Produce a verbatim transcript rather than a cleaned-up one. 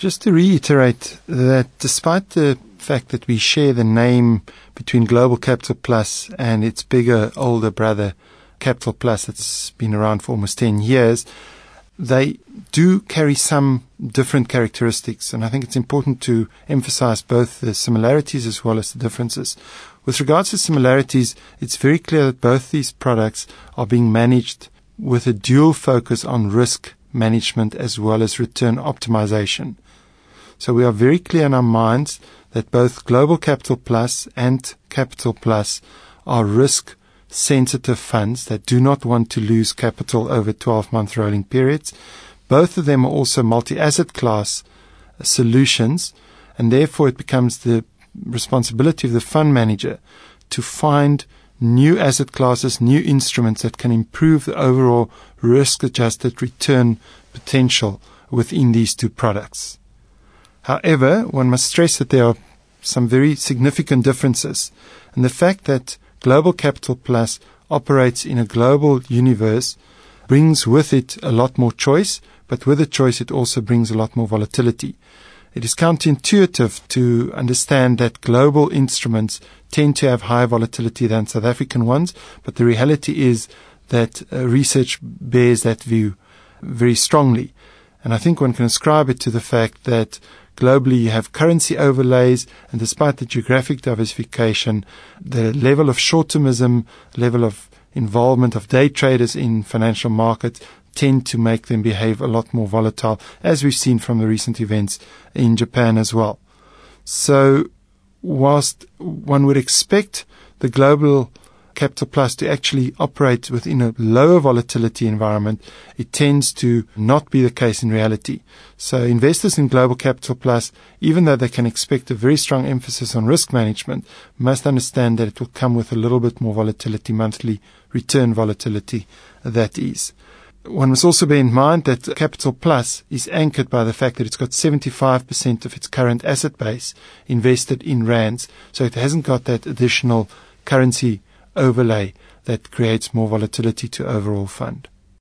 Just to reiterate that despite the fact that we share the name between Global Capital Plus and its bigger, older brother, Capital Plus, that's been around for almost ten years, they do carry some different characteristics. And I think it's important to emphasize both the similarities as well as the differences. With regards to similarities, it's very clear that both these products are being managed with a dual focus on risk management as well as return optimization. So we are very clear in our minds that both Global Capital Plus and Capital Plus are risk-sensitive funds that do not want to lose capital over twelve-month rolling periods. Both of them are also multi-asset class solutions, and therefore it becomes the responsibility of the fund manager to find new asset classes, new instruments that can improve the overall risk-adjusted return potential within these two products. However, one must stress that there are some very significant differences, and the fact that Global Capital Plus operates in a global universe brings with it a lot more choice, but with the choice it also brings a lot more volatility. It is counterintuitive to understand that global instruments tend to have higher volatility than South African ones, but the reality is that uh, research bears that view very strongly. And I think one can ascribe it to the fact that globally you have currency overlays, and despite the geographic diversification, the level of short-termism, level of involvement of day traders in financial markets tend to make them behave a lot more volatile, as we've seen from the recent events in Japan as well. So whilst one would expect the Global Capital Plus to actually operate within a lower volatility environment, it tends to not be the case in reality. So investors in Global Capital Plus, even though they can expect a very strong emphasis on risk management, must understand that it will come with a little bit more volatility, monthly return volatility, that is. One must also bear in mind that Capital Plus is anchored by the fact that it's got seventy-five percent of its current asset base invested in rands, so it hasn't got that additional currency overlay that creates more volatility to overall fund.